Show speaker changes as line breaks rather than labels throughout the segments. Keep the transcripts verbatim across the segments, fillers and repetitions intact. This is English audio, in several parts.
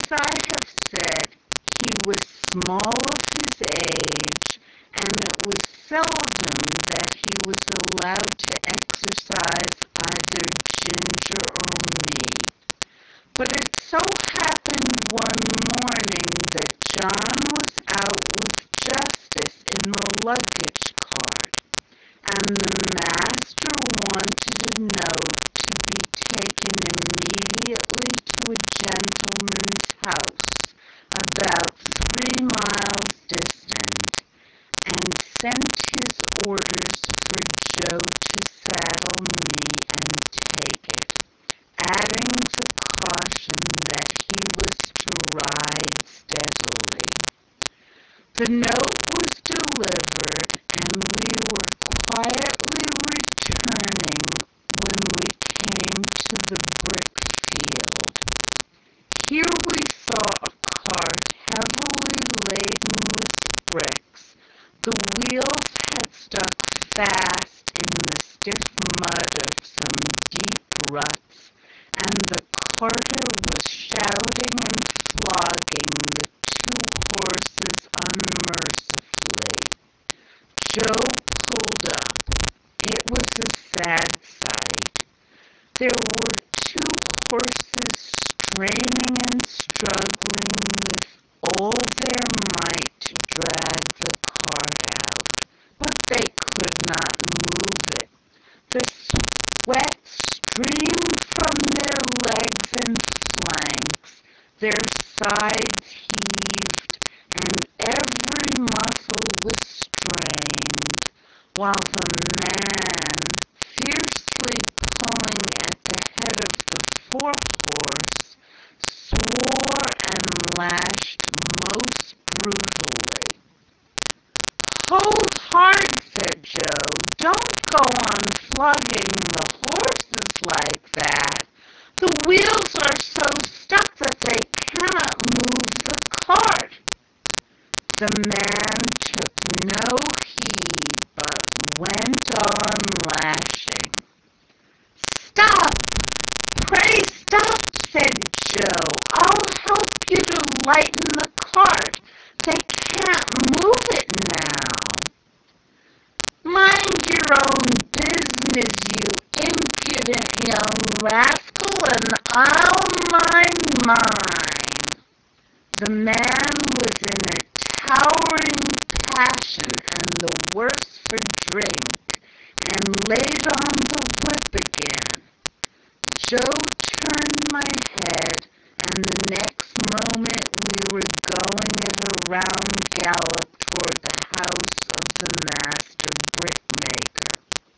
I have said, he was small of his age, and it was seldom that he was allowed to exercise either ginger or me. But it so happened one morning that John was out with Justice in the luggage cart, and the master wanted a note to be taken immediately to a gentleman's house about three miles distant, and sent his orders for Joe to saddle me and take it, adding the caution that he was to ride steadily. The note was delivered, and we were quietly returning when we came to the brick field. Here we saw a cart heavily laden with bricks. The wheels had stuck fast in the stiff mud of some deep ruts, and the carter was shouting and flogging the two horses unmercifully. Joe pulled up. It was a sad sight. There were two horses straining and struggling with all their might to drag the cart out, but they could not move it. The sweat streamed from their legs and flanks, their sides heaved, and every muscle was strained, while the man, fiercely pulling at the head of the fore-horse, swore and lashed most brutally. "Hold hard," said Joe. "Don't go on flogging the horses like that. The wheels are so stuck that they cannot move the cart." The man took no heed, but went on lashing. "Stop! Pray stop," said Joe. "I'll help you to lighten the cart. They can't move it now." "Mind your own business, you impudent young rascal, and I'll mind mine." The man was in a towering passion and the worse for drink, and laid on the whip again. Joe turned my head, and the next moment we were going at a round gallop toward the house of the master brickmaker.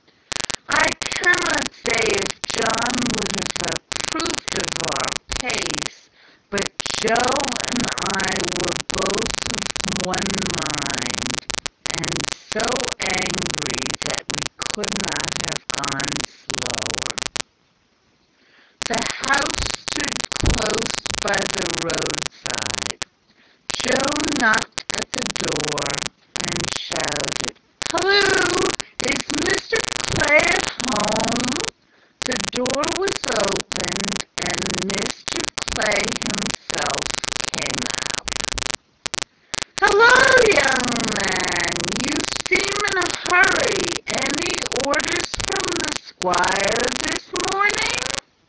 I cannot say if John would have approved of our pace, but Joe and I were both of one mind, and so angry that we could not have gone slower. The house stood close by the roadside. Joe knocked at the door and shouted, "Hello, is Mister Clay at home?" The door was opened, and Mister Clay himself came out. "Hello, young man. You seem in a hurry. Any orders from the squire this morning?"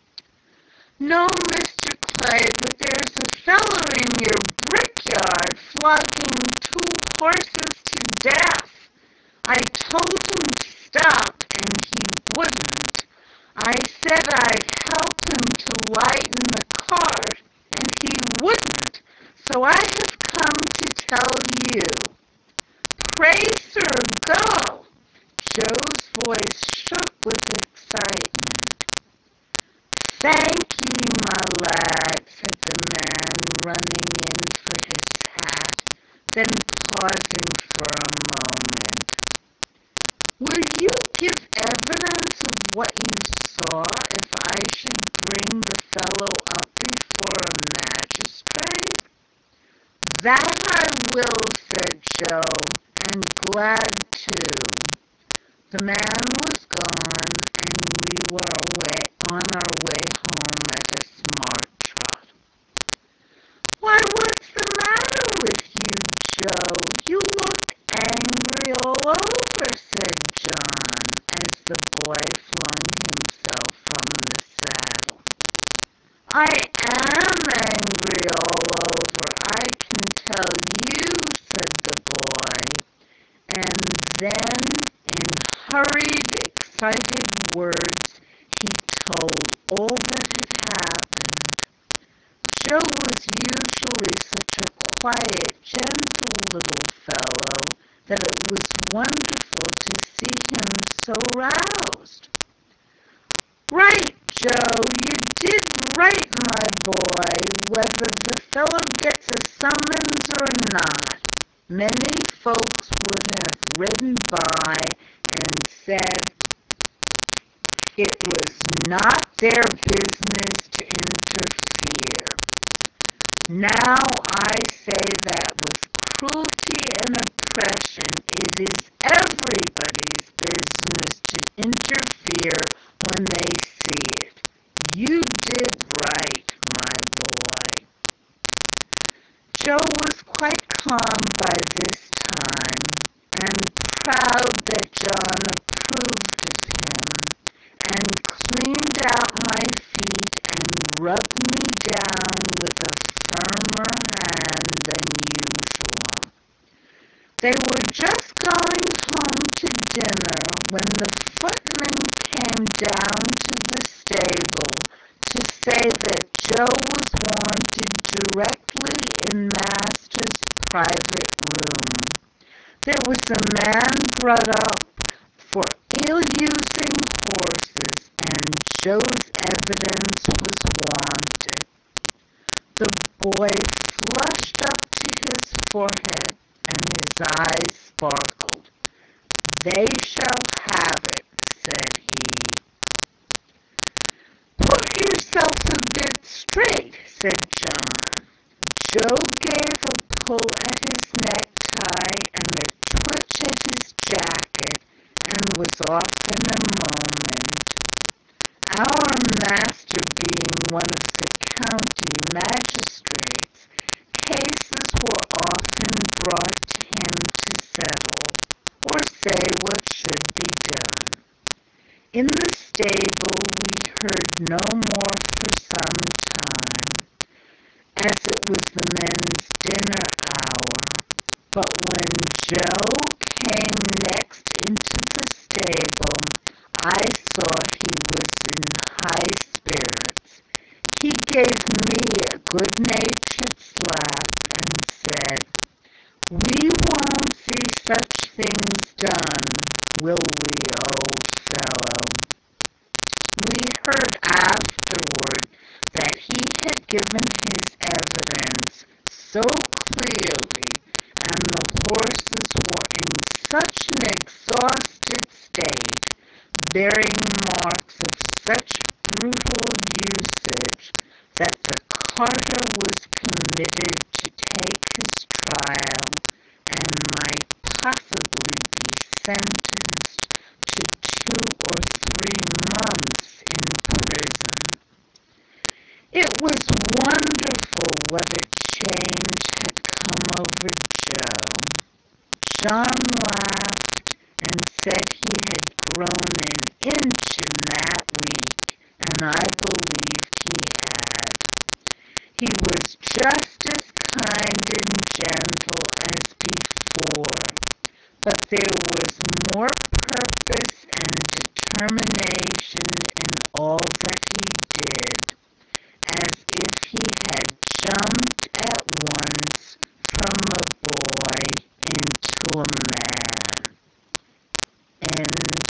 "No, Mister Clay, but there's a fellow in your brickyard flogging two horses to death. I told him to stop, and he wouldn't. I said I'd help him to lighten the cart, and he wouldn't, so I have come to tell you. Pray, sir, go." Joe's voice shook with excitement. "Thank ye, my lad," said the man, running in for his hat, then pausing for a moment. "Will you give evidence of what you saw if I should bring the fellow up before a magistrate?" "That I will," said Joe, "and glad to." The man was gone, and we were away on our way home at a smart trot. And then, in hurried, excited words, he told all that had happened. Joe was usually such a quiet, gentle little fellow that it was wonderful to see him so roused. "Right, Joe, you did right, my boy, whether the fellow gets a summons or not." Many folks would have ridden by and said it was not their business to interfere. Now I say that with cruelty and oppression, it is everybody's business to interfere when they see it. You did right, my boy. Joe was quite calm by this time, and proud that John approved of him, and cleaned out my feet and rubbed me down with a firmer hand than usual. They were just going home to dinner when the footman came down to the stable to say that Joe was wanted directly in Master's private room. There was a man brought up for ill-using horses, and Joe's evidence was wanted. The boy flushed up to his forehead, and his eyes sparkled. "They shall have it," said he. "Put yourself a bit straight," said John. Joe gave a pull at his necktie and a twitch at his jacket, and was off in a moment. Our master being one of the county magistrates, cases were often brought to him to settle, or say what should be done. In the stable we heard no more for some time, as it was the men's dinner hour. But when Joe came next into the stable, I saw he was in high spirits. He gave me a good-natured slap and said, "We won't see such things done, will we, old fellow?" We heard afterward that he had given his evidence so clearly, and the horses were in such an exhausted state, bearing marks of such brutal usage, that the carter was committed to take his trial, and might possibly be sentenced to two or three months in prison. It was wonderful what a change had come over Joe. John laughed and said he had grown an inch in that week, and I believed he had. He was just as kind and gentle as before, but there was more purpose and determination in all that he did, as if he had jumped at once from a boy into a man. End